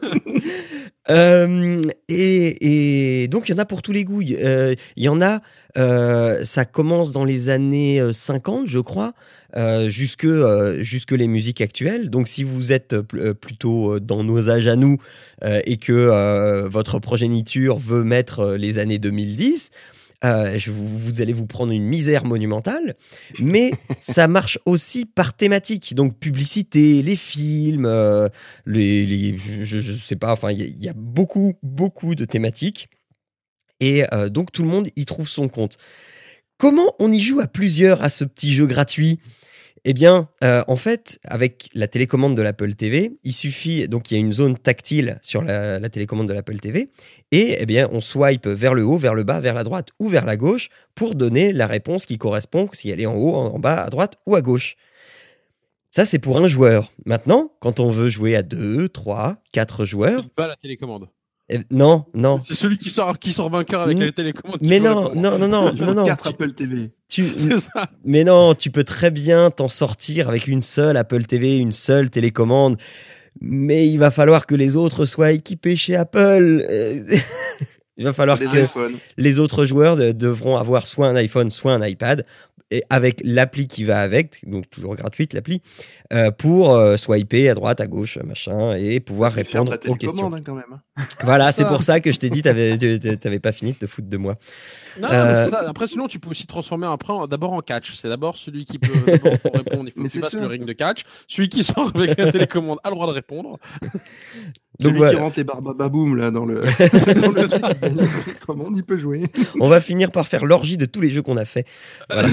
Euh, et, et donc il y en a pour tous les goûts. Euh, Il y en a, euh, ça commence dans les années euh, cinquante, je crois, euh, jusque euh, jusque les musiques actuelles. Donc si vous êtes euh, pl- euh, plutôt euh, dans nos âges à nous euh, et que euh, votre progéniture veut mettre euh, les années deux mille dix. Euh, je, vous, vous allez vous prendre une misère monumentale, mais ça marche aussi par thématique. Donc publicité, les films, euh, les, les- je, je sais pas. Enfin, il y, a- il y a beaucoup, beaucoup de thématiques, et euh, donc tout le monde y trouve son compte. Comment on y joue à plusieurs à ce petit jeu gratuit? Eh bien, euh, en fait, avec la télécommande de l'Apple T V, il suffit, donc il y a une zone tactile sur la, la télécommande de l'Apple T V, et eh bien, on swipe vers le haut, vers le bas, vers la droite ou vers la gauche pour donner la réponse qui correspond, si elle est en haut, en bas, à droite ou à gauche. Ça, c'est pour un joueur. Maintenant, quand on veut jouer à deux, trois, quatre joueurs, Pas la télécommande. eh, non, non. C'est celui qui sort, qui sort vainqueur avec Mm. la télécommande. qui Mais peut non, répondre. non, non, non, Il non, faut non. quatre tu- Apple T V. tu- C'est ça. Mais non, tu peux très bien t'en sortir avec une seule Apple T V, une seule télécommande. Mais il va falloir que les autres soient équipés chez Apple. Euh, Il va falloir Des que iPhones. les autres joueurs de- devront avoir soit un iPhone, soit un iPad, et avec l'appli qui va avec, donc toujours gratuite l'appli, euh, pour euh, swiper à droite, à gauche, machin, et pouvoir Ça fait faire de répondre la aux questions. télécommande, hein, quand même. Voilà, C'est c'est ça. pour ça que je t'ai dit, t'avais, tu- tu- t'avais pas fini de te foutre de moi. Non, Euh, mais c'est ça. Après, sinon, tu peux aussi transformer après en- d'abord en catch. C'est d'abord celui qui peut d'abord pour répondre. Il faut Mais que tu c'est fasses ça. le ring de catch. Celui qui sort avec la télécommande a le droit de répondre. Donc Celui voilà. qui rentre les barbababoum là dans le, dans le truc qui gagne la télécommande, il peut jouer. On va finir par faire l'orgie de tous les jeux qu'on a fait. Voilà.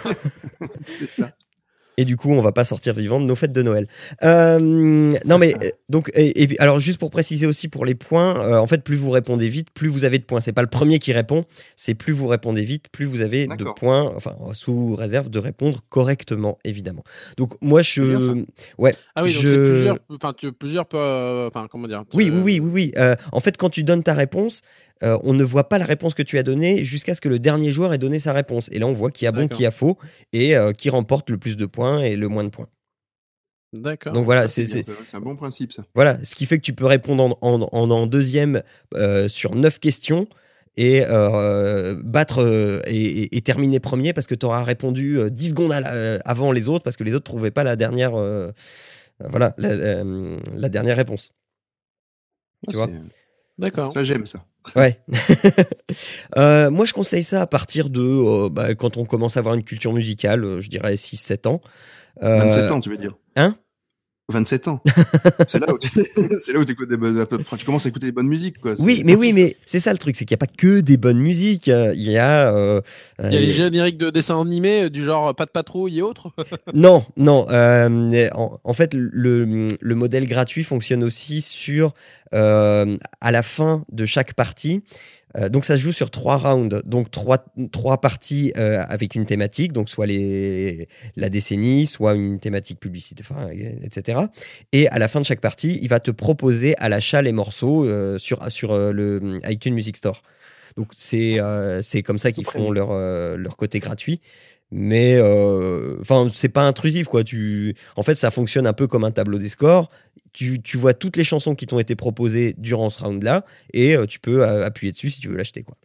C'est ça. Et du coup, on va pas sortir vivant de nos fêtes de Noël. Euh, non, mais euh, donc, et, et puis, alors juste pour préciser aussi pour les points, euh, en fait, plus vous répondez vite, plus vous avez de points. C'est pas le premier qui répond, c'est plus vous répondez vite, plus vous avez de D'accord. points. Enfin, sous réserve de répondre correctement, évidemment. Donc moi, C'est bien, ça. je, ouais. Ah oui, donc je- c'est plusieurs. Enfin, tu, plusieurs peuvent. Enfin, comment dire. Oui, euh, oui, oui, oui, oui. Euh, en fait, quand tu donnes ta réponse, euh, on ne voit pas la réponse que tu as donnée jusqu'à ce que le dernier joueur ait donné sa réponse. Et là, on voit qui a bon, D'accord. qui a faux, et euh, qui remporte le plus de points et le moins de points. D'accord. Donc voilà, Ça, c'est, bien, c'est, ça, c'est un bon principe, ça. voilà, ce qui fait que tu peux répondre en, en, en, en deuxième euh, sur neuf questions et euh, battre euh, et, et- et terminer premier parce que tu auras répondu euh, dix secondes à la- euh, avant les autres parce que les autres trouvaient pas la dernière, euh, euh, voilà, la, la- la dernière réponse. Tu Ah, vois. c'est- D'accord. Ça, j'aime ça. Ouais. Euh, moi, je conseille ça à partir de euh, bah, quand on commence à avoir une culture musicale, euh, je dirais six sept ans. Euh, vingt-sept ans, tu veux dire. Hein vingt-sept ans. C'est là où tu, c'est là où écoutes des bonnes, enfin, tu commences à écouter des bonnes musiques, quoi. Oui, C'est- mais oui, mais c'est ça le truc, c'est qu'il n'y a pas que des bonnes musiques. euh, Il y a. euh, Il y a euh, les génériques de dessins animés euh, du genre Pas de patrouille et autres. Non, non. euh, en, en fait, le, le modèle gratuit fonctionne aussi sur euh, à la fin de chaque partie. Euh, donc ça se joue sur trois rounds, donc trois, trois parties euh, avec une thématique, donc soit les, la décennie, soit une thématique publicité, enfin, et cetera. Et à la fin de chaque partie, il va te proposer à l'achat les morceaux euh, sur, sur euh, le iTunes Music Store. Donc c'est euh, c'est comme ça qu'ils font leur, euh, leur côté gratuit. Mais euh, enfin, c'est pas intrusif, quoi. Tu, en fait, ça fonctionne un peu comme un tableau des scores. Tu, tu vois toutes les chansons qui t'ont été proposées durant ce round-là, et euh, tu peux euh, appuyer dessus si tu veux l'acheter, quoi.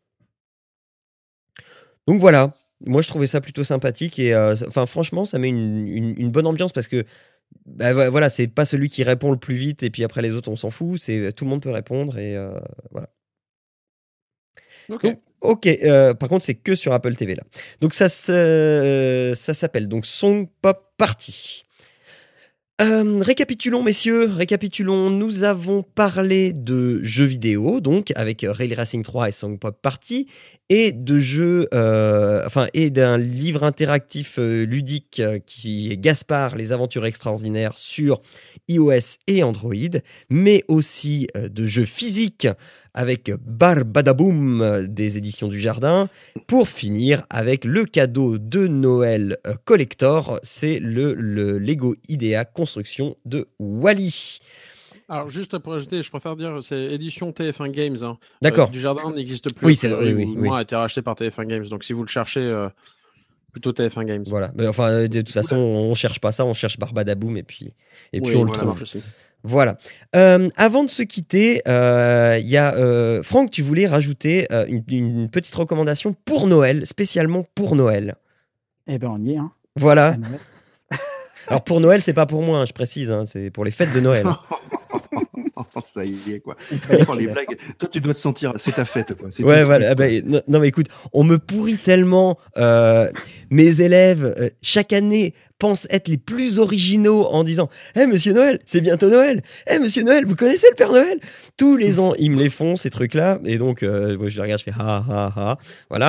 Donc voilà. Moi, je trouvais ça plutôt sympathique et, euh, ça- enfin, franchement, ça met une, une, une bonne ambiance parce que, bah, vo- voilà, c'est pas celui qui répond le plus vite et puis après les autres, on s'en fout. C'est tout le monde peut répondre et euh, voilà. Ok. Donc, ok, euh, par contre, c'est que sur Apple T V là. Donc, ça, se- ça s'appelle donc Song Pop Party. Euh, récapitulons, messieurs, récapitulons. Nous avons parlé de jeux vidéo, donc avec Rally Racing trois et Song Pop Party, et de jeux, euh, enfin, et d'un livre interactif euh, ludique euh, qui est Gaspard, les aventures extraordinaires sur iOS et Android, mais aussi euh, de jeux physiques avec Barbadaboom euh, des éditions du Jardin, pour finir avec le cadeau de Noël euh, collector, c'est le, le Lego Idea Construction de Wally. Alors, juste pour ajouter, je préfère dire, c'est édition T F un Games. Hein. D'accord. Euh, du Jardin n'existe plus. Oui, a c'est priori, vrai, oui, ou oui, moins a été racheté par T F un Games. Donc, si vous le cherchez, euh, Plutôt T F un Games. Voilà. Mais enfin, euh, de toute façon, on cherche pas ça, on cherche Barbadaboum et puis et puis Oui, on le voilà. ça trouve. marche aussi. Voilà. Euh, avant de se quitter, euh, il y a euh, Franck, tu voulais rajouter euh, une, une petite recommandation pour Noël, spécialement pour Noël. Eh ben, on y est, hein. Voilà. À Noël. Alors pour Noël, c'est pas pour moi, hein, je précise, hein, c'est pour les fêtes de Noël. hein. Ça y est, quoi. Il fallait Oh, les qu'il reste. blagues. Toi, tu dois te sentir, c'est ta fête, quoi. C'est Ouais, ton voilà. truc, ah quoi. bah, non, non, mais écoute, on me pourrit tellement. euh, mes élèves, euh, chaque année, pensent être les plus originaux en disant Eh, monsieur Noël, c'est bientôt Noël. Eh, monsieur Noël, vous connaissez le Père Noël Tous les ans, ils me les font, ces trucs-là. Et donc, euh, moi, je les regarde, je fais Ha, ha, ha. Voilà.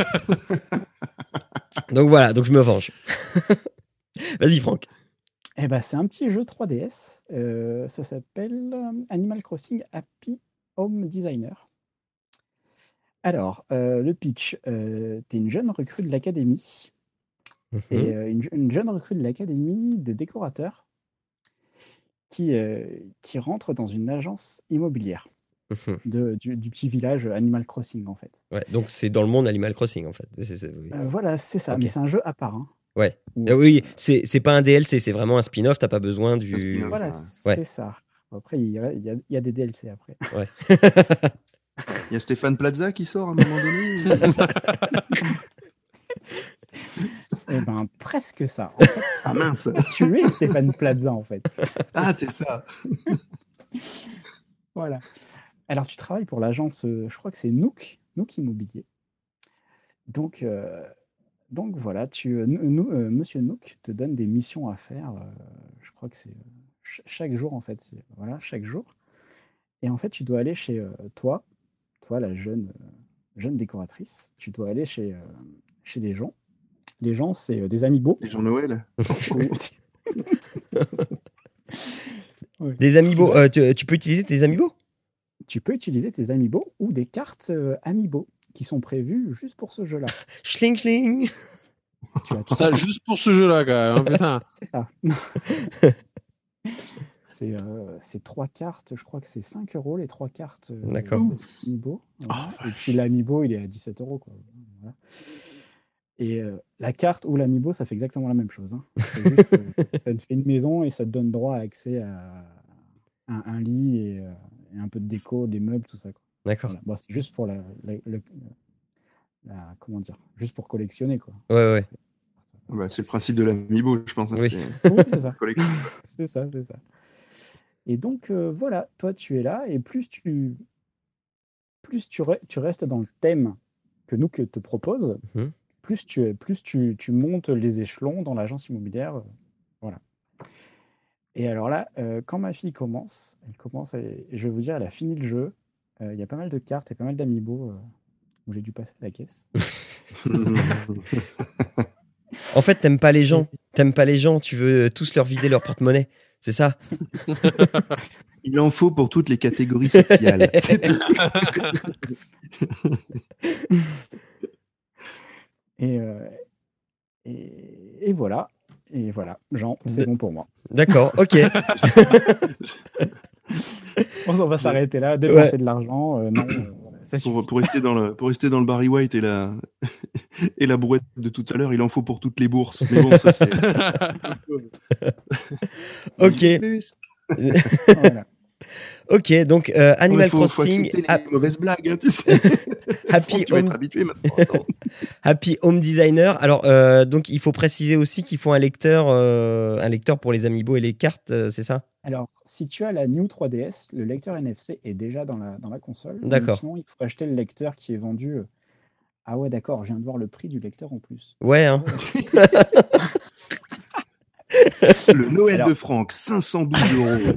Donc voilà, donc je me venge. Vas-y, Franck. Eh ben, c'est un petit jeu trois D S. Euh, ça s'appelle euh, Animal Crossing Happy Home Designer. Alors, euh, le pitch, euh, tu es une jeune recrue de l'académie, et Mhm. euh, une, une jeune recrue de l'académie de décorateurs qui, euh, qui rentre dans une agence immobilière Mhm. de, du, du petit village Animal Crossing, en fait. Ouais, donc c'est dans le monde Animal Crossing, en fait. C'est- c'est- oui. Euh, voilà, c'est ça, Ok. mais c'est un jeu à part. Hein, Ouais. où, Euh, oui, c'est c'est pas un D L C, c'est vraiment un spin-off, t'as pas besoin Un du. spin-off. voilà, Ouais. c'est Ouais. ça. Après, il y, a, il y a- il y a des D L C après. Ouais. Il y a Stéphane Plaza qui sort à un moment donné. Eh ben, presque ça. En fait, Ah mince. tu es Stéphane Plaza, en fait. Ah, c'est ça. Voilà. Alors, tu travailles pour l'agence, euh, je crois que c'est Nook, Nook Immobilier. Donc, euh, donc voilà, tu, euh, nous, euh, Monsieur Nook te donne des missions à faire. euh, je crois que c'est euh, ch- chaque jour, en fait. C'est, voilà, chaque jour. Et en fait, tu dois aller chez euh, toi, toi, la jeune, euh, jeune décoratrice. Tu dois aller chez, euh, chez les gens. Les gens, c'est euh, des amiibo. Les Jean Noël. Oui. Oui. Des Tu amiibo, vas- euh, tu, tu peux utiliser tes amiibo tu peux utiliser tes amiibo ou des cartes euh, amiibo qui sont prévues juste pour ce jeu-là. Schling schling. Tu as tout Ça, juste pour ce jeu-là, quand même. hein, putain. C'est ça. C'est euh, c'est trois cartes, je crois que c'est cinq euros les trois cartes euh, D'accord. Amiibo. Voilà. Oh, Et puis l'Amiibo, il est à dix-sept euros. Quoi. Voilà. Et euh, la carte ou l'Amiibo, ça fait exactement la même chose. Hein. C'est juste que ça te fait une maison et ça te donne droit à accès à un, un lit et, euh, et un peu de déco, des meubles, tout ça. Quoi. D'accord. Voilà. Bon, c'est juste pour la, la- le- la- comment dire, juste pour collectionner quoi. Ouais, ouais. Bah, c'est le principe de l'amiibo, je pense. hein, Oui. c'est- Oui, c'est ça. collection, quoi. C'est ça, c'est ça. Et donc euh, voilà, toi tu es là et plus tu plus tu, re- tu restes dans le thème que nous que te propose, Mhm. plus tu es, plus tu, tu montes les échelons dans l'agence immobilière, euh, voilà. Et alors là, euh, quand ma fille commence, elle commence, et je vais vous dire, elle a fini le jeu. Euh, Il y a pas mal de cartes et pas mal d'amiibo euh, où j'ai dû passer à la caisse. En fait, t'aimes pas les gens. T'aimes pas les gens, tu veux tous leur vider leur porte-monnaie. C'est ça. Il en faut pour toutes les catégories sociales. C'est tout. Et, euh, et, et voilà. Et voilà, Jean, c'est De- bon pour moi. D'accord, ok. On va s'arrêter là, dépenser Ouais. de l'argent, euh, non, euh, voilà, ça suffit. Pour, pour rester dans le pour rester dans le Barry White et la et la brouette de tout à l'heure, il en faut pour toutes les bourses. Mais bon, ça c'est autre chose. Ok. Dis plus. Voilà. Ok, donc euh, Animal Il faut, faut Crossing, accepter les ha- mauvaises blagues, hein, tu sais. Happy Franck, tu vas Home être habitué maintenant. Attends. Happy Home Designer. Alors, euh, donc, il faut préciser aussi qu'il faut un lecteur, euh, un lecteur pour les amiibo et les cartes, euh, c'est ça? Alors, si tu as la New trois D S, le lecteur N F C est déjà dans la, dans la console. Mais D'accord. sinon, il faut acheter le lecteur qui est vendu. euh, Ah ouais, d'accord, je viens de voir le prix du lecteur en plus. Ouais, hein. Ouais. Le Noël Alors- de Franck, cinq cent douze euros.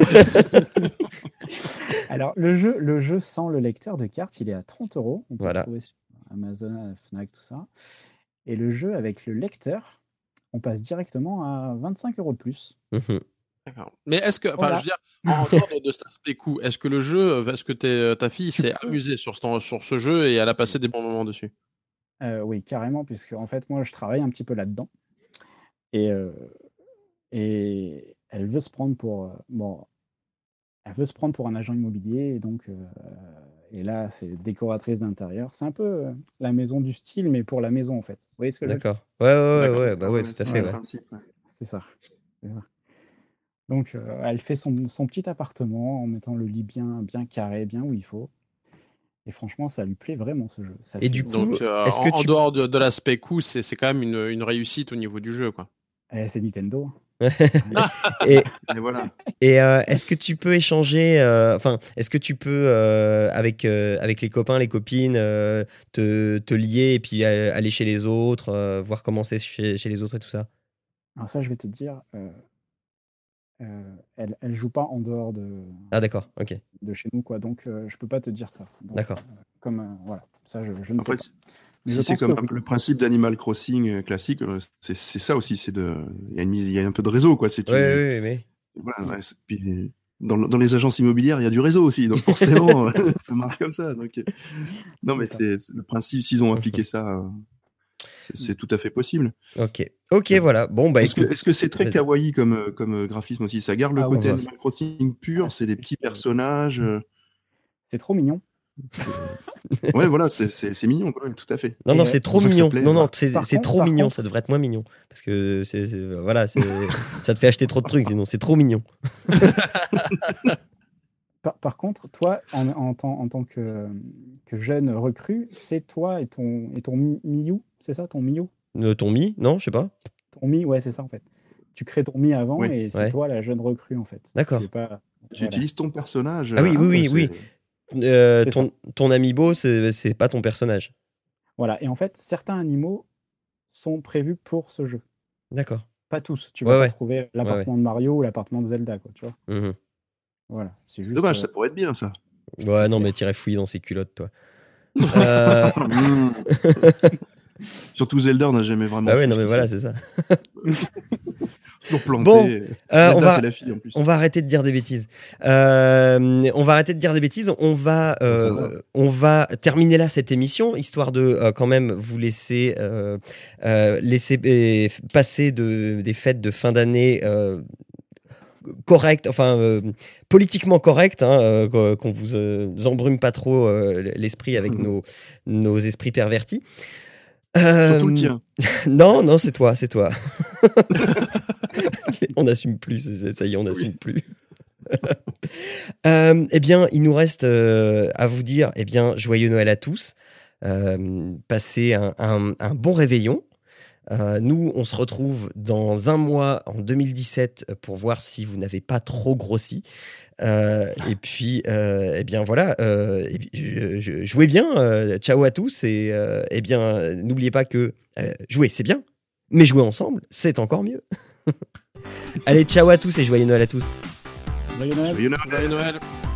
Alors, le jeu, le jeu sans le lecteur de cartes, il est à trente euros. On peut Voilà. le trouver sur Amazon, Fnac, tout ça. Et le jeu avec le lecteur, on passe directement à vingt-cinq euros de plus. Mhm. D'accord. Mais est-ce que, enfin, Voilà. je veux dire, en dehors de, de cet aspect coût, est-ce que le jeu, est-ce que t'es- ta fille s'est amusée sur ce, sur ce jeu et elle a passé des bons moments dessus? Euh, oui, carrément, puisque en fait, moi, je travaille un petit peu là-dedans. Et, euh, et elle veut se prendre pour. euh, bon, elle veut se prendre pour un agent immobilier. Et donc, euh, et là, c'est décoratrice d'intérieur. C'est un peu euh, la maison du style, mais pour la maison, en fait. Vous voyez ce que je veux dire? D'accord. Ouais, ouais, ouais, D'accord. ouais, bah ouais, tout à c'est fait. le Ouais. principe, ouais. C'est ça. C'est ça. Donc, euh, elle fait son, son petit appartement en mettant le lit bien, bien carré, bien où il faut. Et franchement, ça lui plaît vraiment, ce jeu. Ça le Et fait du vraiment. coup, Donc, euh, est-ce en, que en tu... dehors de, de l'aspect coût, c'est c'est quand même une, une réussite au niveau du jeu, quoi. Eh, c'est Nintendo. et Et voilà. et euh, est-ce que tu peux échanger, euh, enfin, est-ce que tu peux, euh, avec, euh, avec les copains, les copines, euh, te, te lier et puis euh, aller chez les autres, euh, voir comment c'est chez, chez les autres et tout ça? Alors ça, je vais te dire, euh, euh, elle, elle joue pas en dehors de, Ah, d'accord, ok, de chez nous, quoi. Donc, euh, je peux pas te dire ça. Donc, d'accord. euh, comme, euh, voilà, ça, je, je ne Après, sais pas. si Mais si je c'est pense comme que un oui. peu le principe d'Animal Crossing euh, classique, euh, c'est c'est ça aussi. C'est de, il y a une mise, il y a un peu de réseau, quoi. C'est Ouais, tu, ouais, ouais, mais... voilà. Ouais, c'est- puis, dans, le- dans les agences immobilières, il y a du réseau aussi, donc forcément, ça marche comme ça. Donc, euh, non, mais C'est ça. c'est c'est le principe. S'ils ont appliqué ça, euh, c'est c'est tout à fait possible. Ok, ok, Euh, voilà. Bon, bah Est-ce que écoute, est-ce que c'est très vas-y. kawaii comme euh, comme euh, graphisme aussi? Ça garde le Ah oui, côté Ouais. Animal Crossing Ah, pur. C'est des c'est petits c'est- personnages. euh, c'est trop mignon. c'est- Ouais, voilà, c'est c'est c'est mignon, ouais, tout à fait. Non, Et, non, euh, c'est C'est trop pour ça que ça mignon. plaît. Non, non, Voilà. c'est par c'est contre, trop par mignon. contre, Ça devrait être moins mignon. Parce que c'est, c'est- voilà, c'est, ça te fait acheter trop de trucs, sinon c'est trop mignon. par, par contre, toi, en, en, tant, en tant que, que jeune recrue, c'est toi et ton, et ton Mi- Miyu, c'est ça, ton Miyu? Euh, ton Mi, non, je sais pas. Ton Mi, ouais, c'est ça, en fait. Tu crées ton Mi avant Ouais. et c'est Ouais, toi la jeune recrue, en fait. d'accord. Tu es pas... Tu Voilà, utilises ton personnage. Ah euh, oui, Ah oui, ouais, oui, oui. c'est Euh, c'est ça. ton, ton amiibo, c'est c'est pas ton personnage. Voilà. Et en fait, certains animaux sont prévus pour ce jeu. D'accord. Pas tous. Tu Ouais, vas pas ouais, trouver ouais, ouais. l'appartement de Mario ou l'appartement de Zelda, quoi, tu vois. Mhm. Voilà. C'est juste... dommage, euh, ça pourrait être bien ça. Ouais, c'est non, mais clair. t'irais fouiller dans ses culottes, toi. Euh... Mmh. Surtout Zelda, on n'a jamais vraiment Bah ouais, su non, ce mais qu'il voilà, fait. c'est ça. Toujours planté. Bon, euh, on Zelda, va, c'est la fille en plus. on va arrêter de dire des bêtises. Euh, on va arrêter de dire des bêtises. On va, euh, Ça va. on va terminer là cette émission, histoire de euh, quand même vous laisser, euh, euh, laisser euh, passer de, des fêtes de fin d'année euh, correctes, enfin euh, politiquement correctes, hein, euh, qu'on qu'on vous euh, embrume pas trop euh, l'esprit avec nos, nos esprits pervertis. Surtout le Euh, tien. non, non, c'est toi, c'est toi. On n'assume plus, c'est- c'est- ça y est, on n'assume Oui. plus. Euh, eh bien, il nous reste euh, à vous dire, eh bien, joyeux Noël à tous. Euh, passez un, un- un bon réveillon. Euh, nous, on se retrouve dans un mois, en deux mille dix-sept, pour voir si vous n'avez pas trop grossi. Euh, et puis, euh, eh bien voilà, euh, et puis, je- je- jouez bien. Euh, ciao à tous. Et euh, eh bien, n'oubliez pas que euh, jouer, c'est bien, mais jouer ensemble, c'est encore mieux. Allez, ciao à tous et joyeux Noël à tous. Joyeux Noël. Joyeux Noël. Joyeux Noël.